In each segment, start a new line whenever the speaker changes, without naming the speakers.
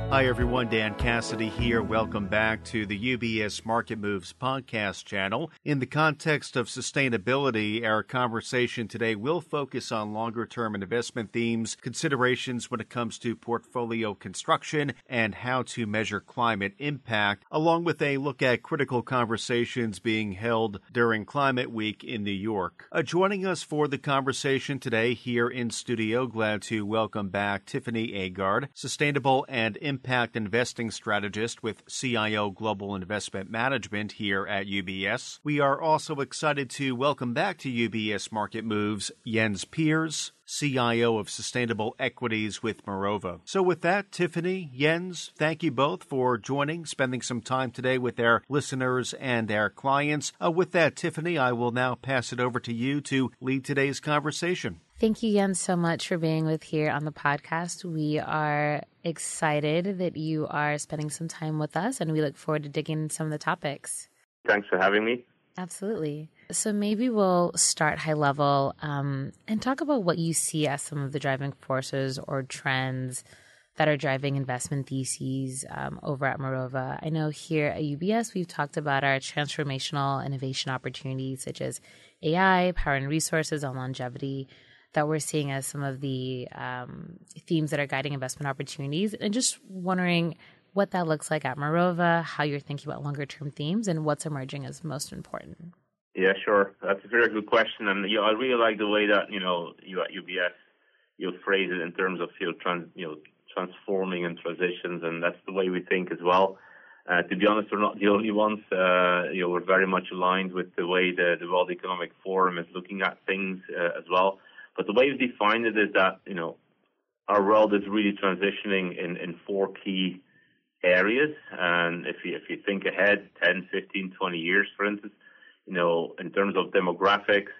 Hi, everyone. Dan Cassidy here. Welcome back to the UBS Market Moves podcast channel. In the context of sustainability, our conversation today will focus on longer-term investment themes, considerations when it comes to portfolio construction, and how to measure climate impact, along with a look at critical conversations being held during Climate Week in New York. Joining us for the conversation today here in studio, glad to welcome back Tiffany Agard, Sustainable and Impact Investing Strategist with CIO Global Investment Management here at UBS. We are also excited to welcome back to UBS Market Moves Jens Peers, CIO of Sustainable Equities with Mirova. So with that, Tiffany, Jens, thank you both for joining, spending some time today with our listeners and our clients. With that, Tiffany, I will now pass it over to you to lead today's conversation.
Thank you, Jens, so much for being with here on the podcast. We are excited that you are spending some time with us, and we look forward to digging into some of the topics.
Thanks for having me.
Absolutely. So maybe we'll start high level and talk about what you see as some of the driving forces or trends that are driving investment theses over at Mirova. I know here at UBS, we've talked about our transformational innovation opportunities such as AI, power and resources, and longevity that we're seeing as some of the themes that are guiding investment opportunities. And just wondering what that looks like at Mirova, how you're thinking about longer-term themes, and what's emerging as most important.
Yeah, sure. That's a very good question. And I really like the way that, you at UBS, you phrase it in terms of transforming and transitions, and that's the way we think as well. To be honest, we're not the only ones. We're very much aligned with the way the World Economic Forum is looking at things as well. But the way we define it is that, our world is really transitioning in four key areas. And if you think ahead 10, 15, 20 years, for instance, in terms of demographics,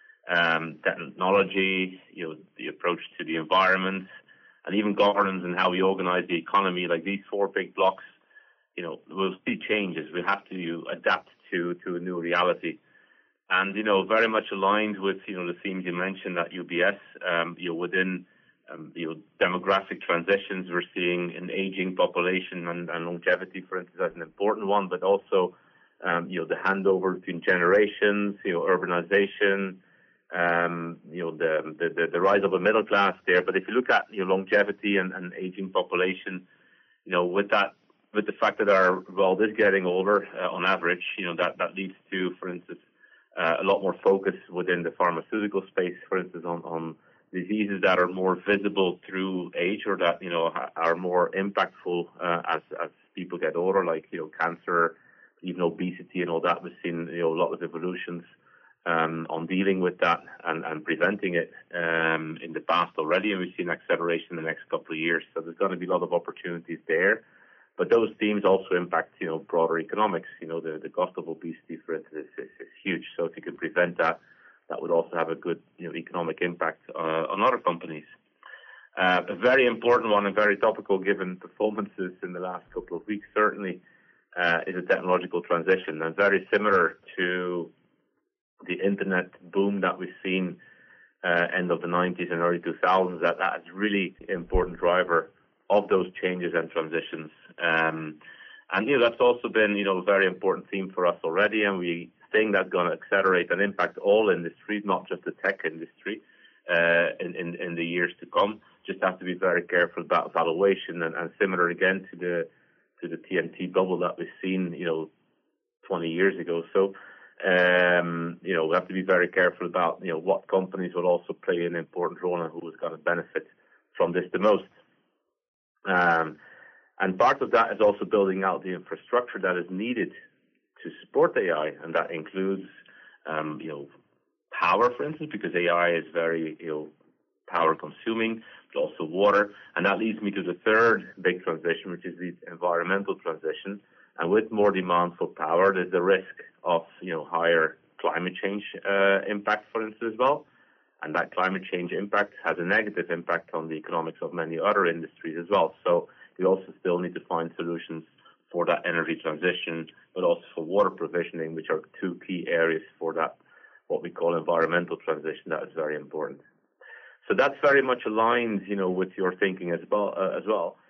technology, the approach to the environment, and even governance and how we organize the economy, like these four big blocks, we'll see changes. We have to adapt to a new reality. And, very much aligned with, the themes you mentioned at UBS, within, demographic transitions, we're seeing an aging population and longevity, for instance, as an important one, but also, the handover between generations, urbanization, the rise of a middle class there. But if you look at, longevity and aging population, with the fact that our world is getting older, on average, that leads to, for instance, a lot more focus within the pharmaceutical space, for instance, on diseases that are more visible through age or that, are more impactful as people get older, like, cancer, even obesity and all that. We've seen, a lot of evolutions on dealing with that and preventing it in the past already, and we've seen acceleration in the next couple of years. So there's going to be a lot of opportunities there. But those themes also impact, broader economics. The cost of obesity, for instance, is huge. So if you can prevent that, that would also have a good, economic impact on other companies. A very important one and very topical given performances in the last couple of weeks, certainly, is a technological transition. And very similar to the internet boom that we've seen end of the 90s and early 2000s, that is really important driver of those changes and transitions. And, that's also been, a very important theme for us already. And we think that's going to accelerate and impact all industries, not just the tech industry, in the years to come. Just have to be very careful about valuation and similar again to the TMT bubble that we've seen, 20 years ago. So, we have to be very careful about, what companies will also play an important role and who is going to benefit from this the most. And part of that is also building out the infrastructure that is needed to support AI, and that includes, power, for instance, because AI is very, power consuming, but also water. And that leads me to the third big transition, which is the environmental transition. And with more demand for power, there's the risk of, higher climate change impact, for instance, as well. And that climate change impact has a negative impact on the economics of many other industries as well. So we also still need to find solutions for that energy transition, but also for water provisioning, which are two key areas for that, what we call environmental transition. That is very important. So that's very much aligned, with your thinking as well.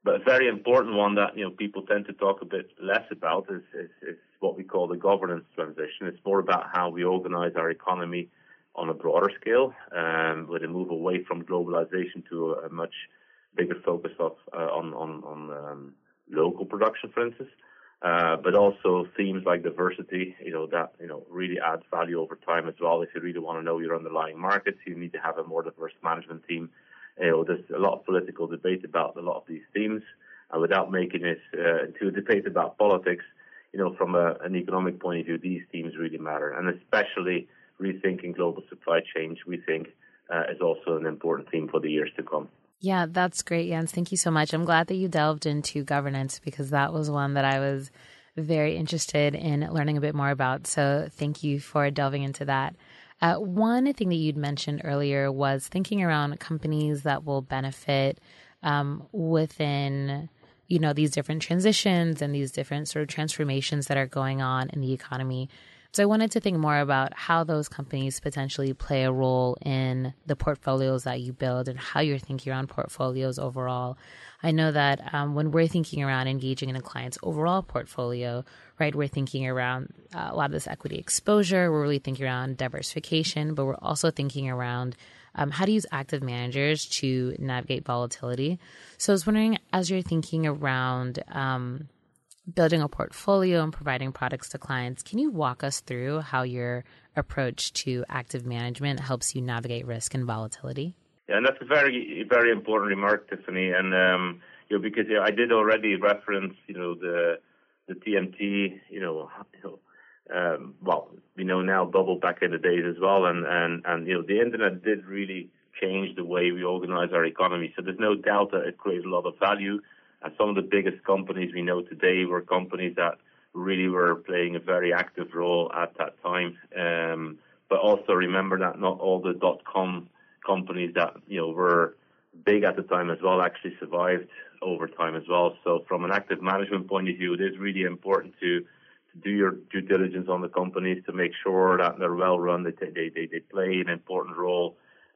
But a very important one that people tend to talk a bit less about is what we call the governance transition. It's more about how we organize our economy on a broader scale, with a move away from globalization to a much bigger focus on local production, for instance. But also themes like diversity, that really adds value over time as well. If you really want to know your underlying markets, you need to have a more diverse management team. There's a lot of political debate about a lot of these themes, and without making it into a debate about politics, from an economic point of view, these themes really matter, and especially rethinking global supply chains, we think, is also an important theme for the years to come.
Yeah, that's great, Jens. Thank you so much. I'm glad that you delved into governance, because that was one that I was very interested in learning a bit more about. So thank you for delving into that. One thing that you'd mentioned earlier was thinking around companies that will benefit within, these different transitions and these different sort of transformations that are going on in the economy. So I wanted to think more about how those companies potentially play a role in the portfolios that you build and how you're thinking around portfolios overall. I know that when we're thinking around engaging in a client's overall portfolio, right, we're thinking around a lot of this equity exposure. We're really thinking around diversification, but we're also thinking around how to use active managers to navigate volatility. So I was wondering, as you're thinking around building a portfolio and providing products to clients, can you walk us through how your approach to active management helps you navigate risk and volatility?
Yeah, and that's a very, very important remark, Tiffany. And because I did already reference, the TMT, we know now bubble back in the days as well, and the internet did really change the way we organize our economy. So there's no doubt that it created a lot of value. And some of the biggest companies we know today were companies that really were playing a very active role at that time. But also remember that not all the .com companies that were big at the time as well actually survived over time as well. So from an active management point of view, it is really important to do your due diligence on the companies to make sure that they're well run. They play an important role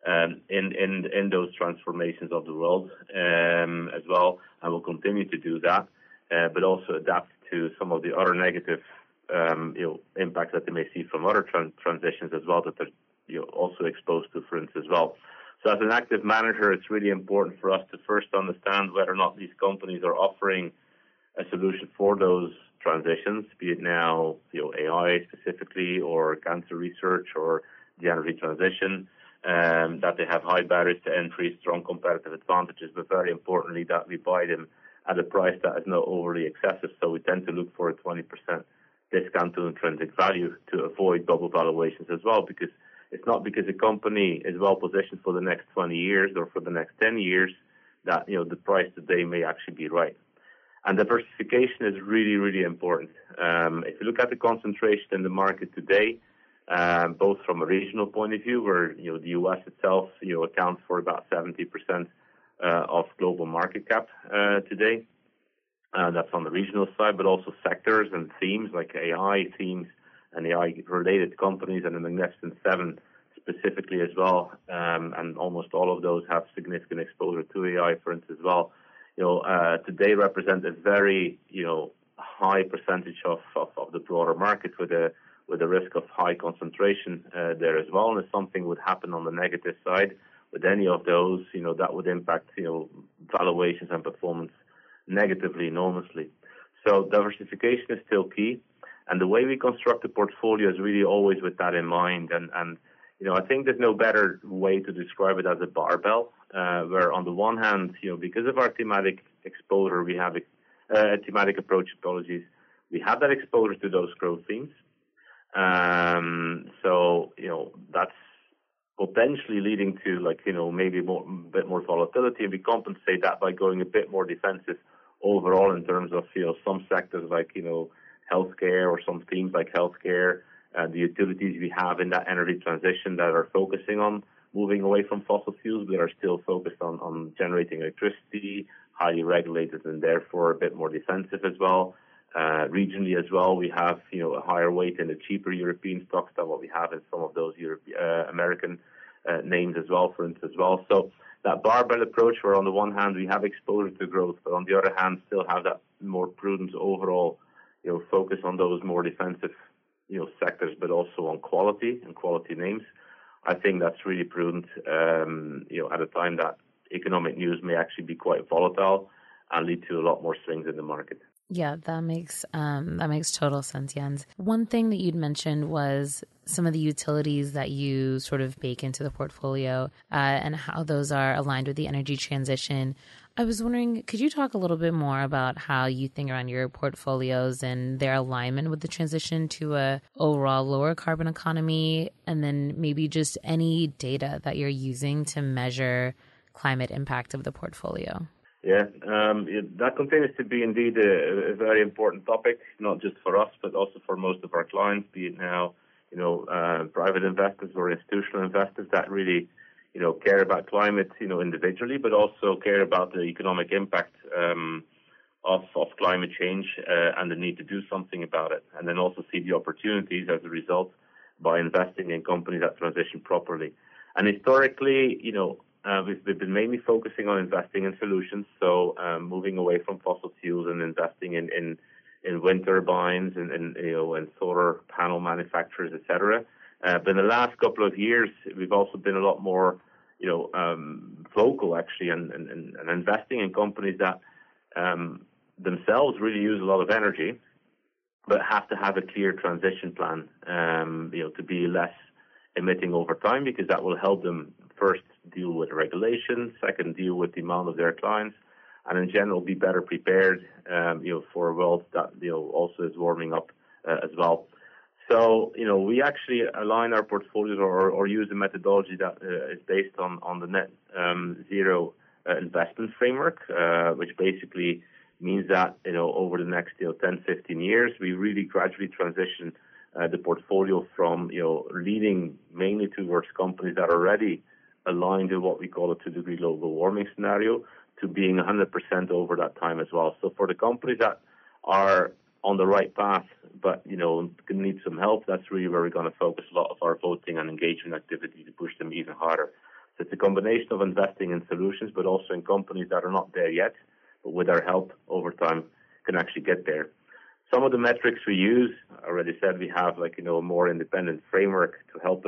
in those transformations of the world as well, and will continue to do that, but also adapt to some of the other negative impacts that they may see from other transitions as well that they're also exposed to, for instance, as well. So as an active manager, it's really important for us to first understand whether or not these companies are offering a solution for those transitions, be it now AI specifically, or cancer research, or the energy transition. That they have high barriers to entry, strong competitive advantages, but very importantly that we buy them at a price that is not overly excessive. So we tend to look for a 20% discount to intrinsic value to avoid double valuations as well, because it's not because a company is well positioned for the next 20 years or for the next 10 years that the price today may actually be right. And diversification is really, really important. If you look at the concentration in the market today, both from a regional point of view, where the U.S. itself accounts for about 70% of global market cap today. That's on the regional side, but also sectors and themes like AI themes and AI-related companies, and the Magnificent Seven specifically as well. And almost all of those have significant exposure to AI, for instance, as well. Today represent a very high percentage of the broader market with a risk of high concentration there as well. And if something would happen on the negative side with any of those, that would impact, valuations and performance negatively, enormously. So diversification is still key. And the way we construct the portfolio is really always with that in mind. And I think there's no better way to describe it as a barbell, where on the one hand, because of our thematic exposure, we have thematic approach, we have that exposure to those growth themes. So that's potentially leading to maybe a bit more volatility, and we compensate that by going a bit more defensive overall in terms of some sectors like healthcare, or some themes like healthcare, the utilities we have in that energy transition that are focusing on moving away from fossil fuels, but are still focused on generating electricity, highly regulated, and therefore a bit more defensive as well. Regionally as well, we have a higher weight in the cheaper European stocks than what we have in some of those American names as well, for instance, as well. So that barbell approach where on the one hand we have exposure to growth, but on the other hand still have that more prudent overall, focus on those more defensive, sectors, but also on quality and quality names. I think that's really prudent, at a time that economic news may actually be quite volatile and lead to a lot more swings in the market.
Yeah, that makes total sense, Jens. One thing that you'd mentioned was some of the utilities that you sort of bake into the portfolio and how those are aligned with the energy transition. I was wondering, could you talk a little bit more about how you think around your portfolios and their alignment with the transition to a overall lower carbon economy, and then maybe just any data that you're using to measure climate impact of the portfolio?
Yeah, that continues to be indeed a very important topic, not just for us, but also for most of our clients, be it now, private investors or institutional investors that really, care about climate, individually, but also care about the economic impact of climate change and the need to do something about it. And then also see the opportunities as a result by investing in companies that transition properly. And historically, we've been mainly focusing on investing in solutions, so moving away from fossil fuels and investing in wind turbines and solar panel manufacturers, etc. But in the last couple of years, we've also been a lot more, vocal actually, and investing in companies that themselves really use a lot of energy, but have to have a clear transition plan, to be less emitting over time, because that will help them first deal with regulation, second deal with demand of their clients, and in general be better prepared, for a world that also is warming up as well. So we actually align our portfolios or use a methodology that is based on the net zero investment framework, which basically means that over the next 10-15 years we really gradually transition the portfolio from leading mainly towards companies that are already aligned to what we call a 2-degree global warming scenario to being 100% over that time as well. So for the companies that are on the right path but need some help, that's really where we're going to focus a lot of our voting and engagement activity to push them even harder. So it's a combination of investing in solutions but also in companies that are not there yet, but with our help over time can actually get there. Some of the metrics we use, I already said we have a more independent framework to help us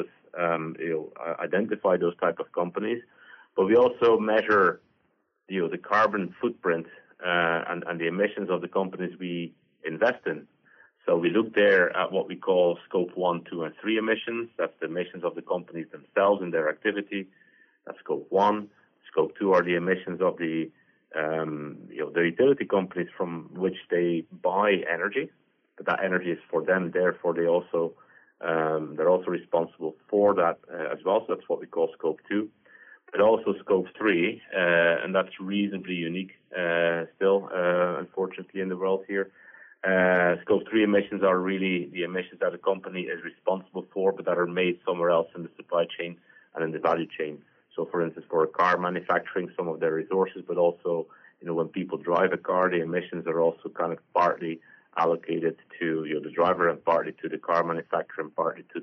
identify those type of companies, but we also measure the carbon footprint and the emissions of the companies we invest in. So we look there at what we call scope 1, 2, and 3 emissions. That's the emissions of the companies themselves and their activity. That's scope 1. Scope 2 are the emissions of the utility companies from which they buy energy, but that energy is for them. Therefore, they're also responsible for that as well. So that's what we call scope 2, but also scope 3, and that's reasonably unique still, unfortunately, in the world here. Scope 3 emissions are really the emissions that a company is responsible for, but that are made somewhere else in the supply chain and in the value chain. So, for instance, for car manufacturing, some of their resources, but also, when people drive a car, the emissions are also kind of partly allocated to the driver and partly to the car manufacturer and partly to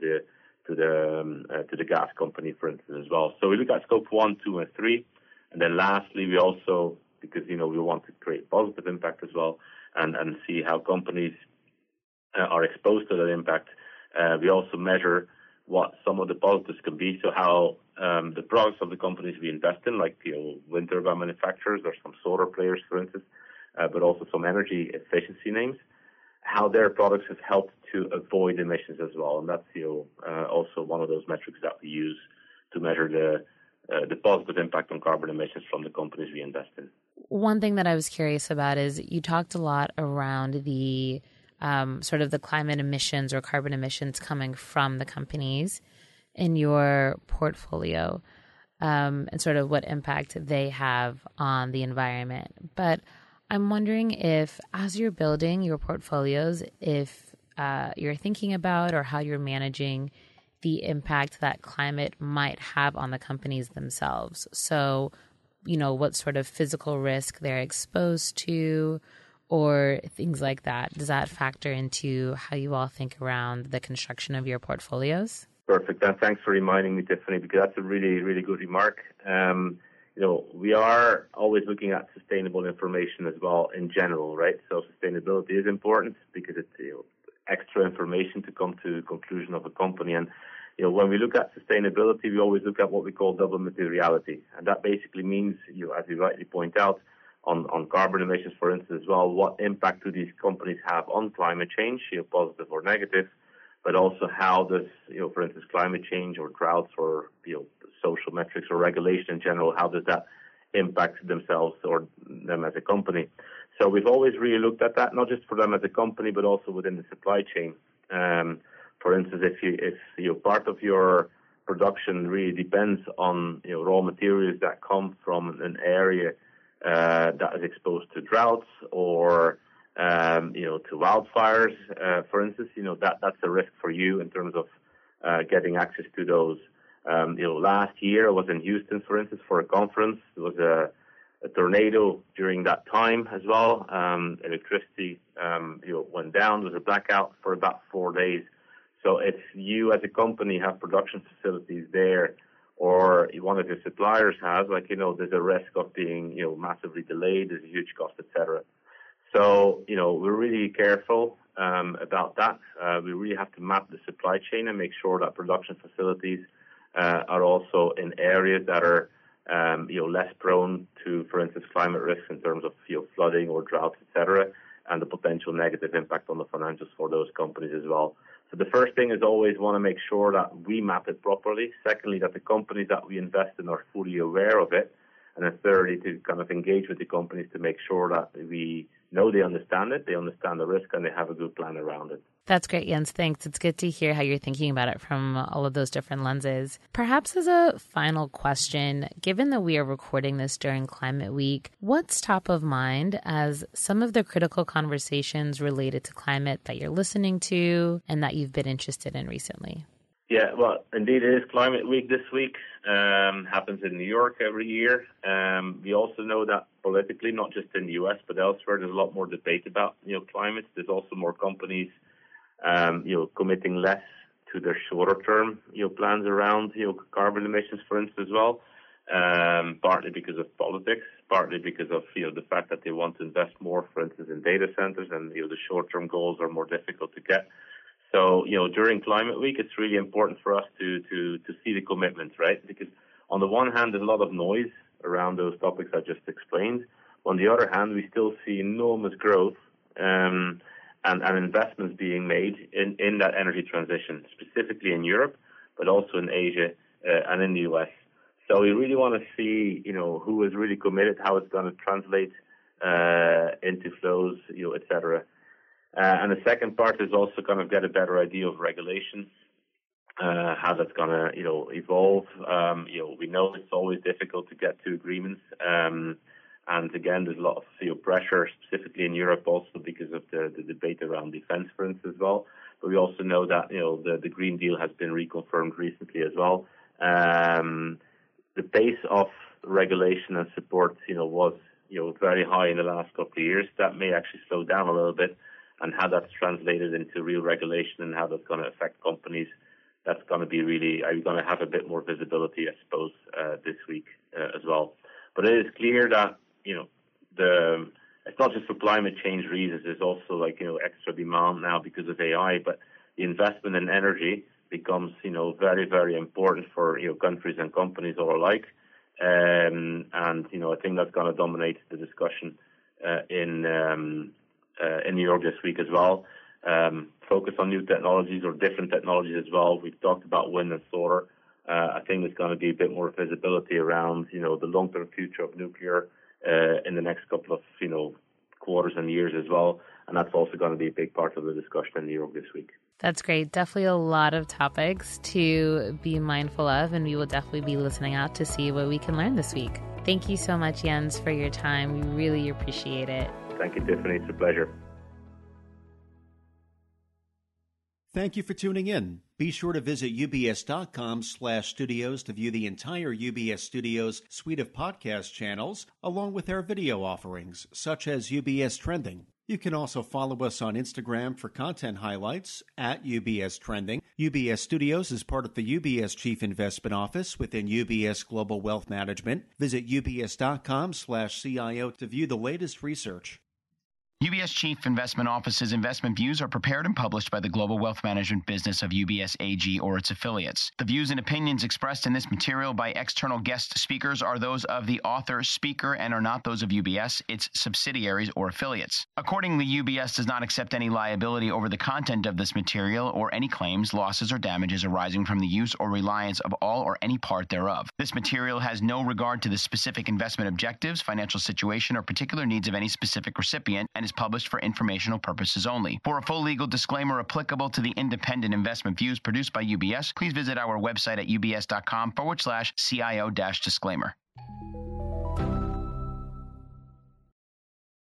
the gas company, for instance, as well. So we look at scope 1, 2, and 3, and then lastly, we also, because we want to create positive impact as well, and see how companies are exposed to that impact. We also measure what some of the positives can be. So how the products of the companies we invest in, like wind turbine manufacturers or some solar players, for instance, but also some energy efficiency names, how their products have helped to avoid emissions as well. And that's also one of those metrics that we use to measure the positive impact on carbon emissions from the companies we invest in.
One thing that I was curious about is you talked a lot around the sort of the climate emissions or carbon emissions coming from the companies in your portfolio and sort of what impact they have on the environment. But I'm wondering if, as you're building your portfolios, if you're thinking about or how you're managing the impact that climate might have on the companies themselves. So, what sort of physical risk they're exposed to or things like that. Does that factor into how you all think around the construction of your portfolios?
Perfect. And thanks for reminding me, Tiffany, because that's a really, really good remark. we are always looking at sustainable information as well in general, right? So sustainability is important because it's extra information to come to the conclusion of a company. And when we look at sustainability, we always look at what we call double materiality, and that basically means, as you rightly point out, on carbon emissions, for instance, as well, what impact do these companies have on climate change, positive or negative, but also how does, for instance, climate change or droughts or, social metrics or regulation in general, how does that impact themselves or them as a company? So we've always really looked at that, not just for them as a company, but also within the supply chain. For instance, if part of your production really depends on, raw materials that come from an area that is exposed to droughts or, to wildfires, for instance, that's a risk for you in terms of getting access to those. Last year I was in Houston, for instance, for a conference. There was a tornado during that time as well. Electricity, went down. There was a blackout for about 4 days. So if you as a company have production facilities there, or one of your suppliers has, there's a risk of being, massively delayed. There's a huge cost, etc. So, we're really careful about that. We really have to map the supply chain and make sure that production facilities are also in areas that are, less prone to, for instance, climate risks in terms of, flooding or droughts, etc., and the potential negative impact on the financials for those companies as well. So the first thing is always want to make sure that we map it properly. Secondly, that the companies that we invest in are fully aware of it. And then thirdly, to kind of engage with the companies to make sure that we know they understand it, they understand the risk, and they have a good plan around it.
That's great, Jens. Thanks. It's good to hear how you're thinking about it from all of those different lenses. Perhaps as a final question, given that we are recording this during Climate Week, what's top of mind as some of the critical conversations related to climate that you're listening to and that you've been interested in recently?
Yeah, well, indeed, it is Climate Week this week. Happens in New York every year. We also know that politically, not just in the U.S., but elsewhere, there's a lot more debate about, climate. There's also more companies committing less to their shorter term, plans around, carbon emissions, for instance, as well. Partly because of politics, partly because of, the fact that they want to invest more, for instance, in data centers, and, the short term goals are more difficult to get. So, during Climate Week, it's really important for us to see the commitments, right? Because on the one hand, there's a lot of noise around those topics I just explained. On the other hand, we still see enormous growth, and investments being made in that energy transition, specifically in Europe, but also in Asia and in the US. So we really want to see, who is really committed, how it's going to translate into flows, et cetera. And the second part is also kind of get a better idea of regulation, how that's going to, evolve. We know it's always difficult to get to agreements. And again, there's a lot of pressure, specifically in Europe, also because of the debate around defense, for instance, as well. But we also know that the Green Deal has been reconfirmed recently as well. The pace of regulation and support, was very high in the last couple of years. That may actually slow down a little bit, and how that's translated into real regulation and how that's going to affect companies. That's going to be really, are you going to have a bit more visibility, I suppose, this week as well. But it is clear that, it's not just for climate change reasons. There's also extra demand now because of AI, but the investment in energy becomes, very, very important for, countries and companies all alike. And, I think that's going to dominate the discussion in New York this week as well. Focus on new technologies or different technologies as well. We've talked about wind and solar. I think there's going to be a bit more visibility around, the long-term future of nuclear in the next couple of, quarters and years as well. And that's also going to be a big part of the discussion in New York this week.
That's great. Definitely a lot of topics to be mindful of, and we will definitely be listening out to see what we can learn this week. Thank you so much, Jens, for your time. We really appreciate it.
Thank you, Tiffany. It's a pleasure.
Thank you for tuning in. Be sure to visit ubs.com/studios to view the entire UBS Studios suite of podcast channels, along with our video offerings, such as UBS Trending. You can also follow us on Instagram for content highlights at UBS Trending. UBS Studios is part of the UBS Chief Investment Office within UBS Global Wealth Management. Visit ubs.com/CIO to view the latest research.
UBS Chief Investment Office's investment views are prepared and published by the Global Wealth Management business of UBS AG or its affiliates. The views and opinions expressed in this material by external guest speakers are those of the author, speaker, and are not those of UBS, its subsidiaries, or affiliates. Accordingly, UBS does not accept any liability over the content of this material or any claims, losses, or damages arising from the use or reliance of all or any part thereof. This material has no regard to the specific investment objectives, financial situation, or particular needs of any specific recipient and is published for informational purposes only. For a full legal disclaimer applicable to the independent investment views produced by UBS, please visit our website at ubs.com/CIO-disclaimer.